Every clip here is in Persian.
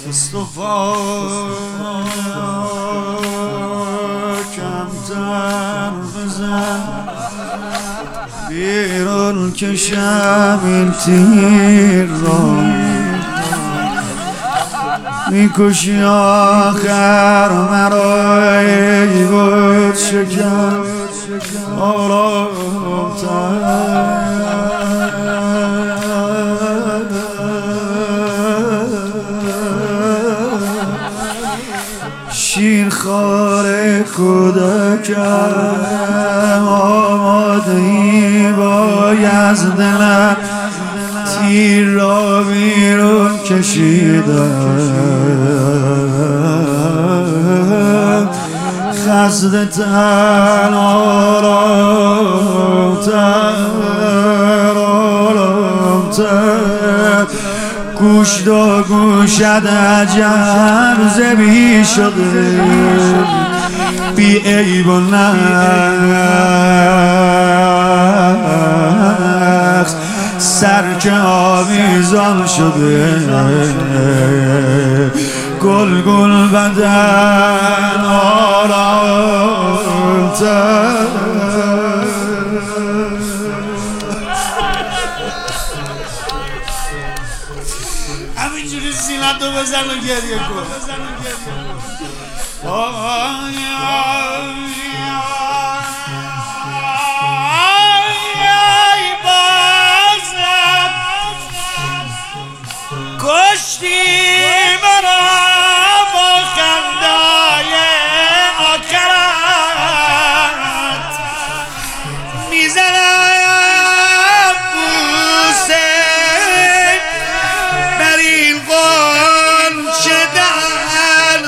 مصطفی کمتر بزن بیرون کشم این تیر را میکشی آخر مرا ای بود شکن شیرخوار کودکم آمادهی باید از دلم تیر را بیرون کشیدم خسته تن آرامتر گوش دا گوشت عجب زبی شده بی عیب و نقص سر که آویزان شده گل گل بدن آرامتر همینجوری سینت رو بزن و گریه کن کشتی مرا با خندای آخرت میزنم بوسه بر این غنچه دهن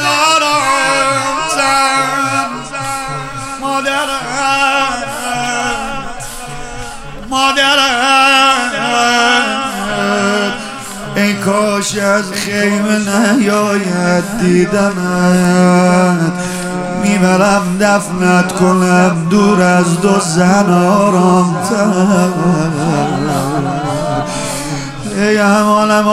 آرامتر مادرت ای کاش از خیمه نیاید دیدنت میبرم دفنت کنم دور از دو زن آرامتر ای همانم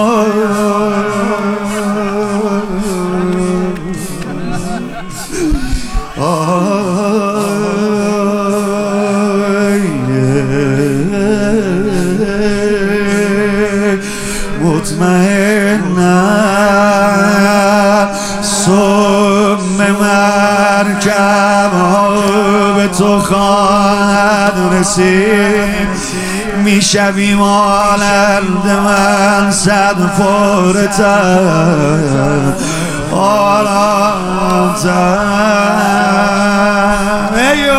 مطمئنم سم مرکب به تو خواهد رسید میشوی مانند من صد فورتر آرامتر ای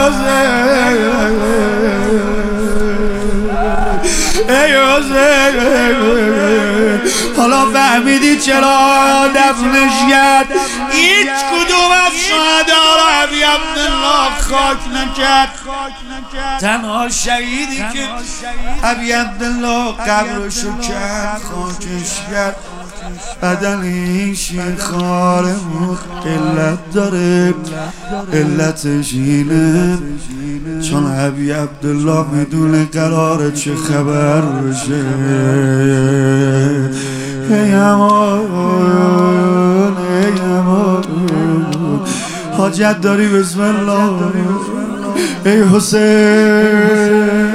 حالا فهمیدی چرا دفنش کرد هیچ کدوم از شهدا را ابی عبدالله خاک نکرد تنها شهیدی که ابی عبدالله قبرشو کرد خاکش کرد بدن این شیرخوار قلت داره علتش اینه چون ابی عبدالله میدونه قراره چه خبر بشه ای امان حاجت داری بسم الله ای حسین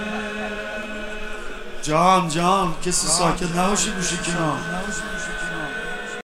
جان کسی ساکت نباشی گوشی کنار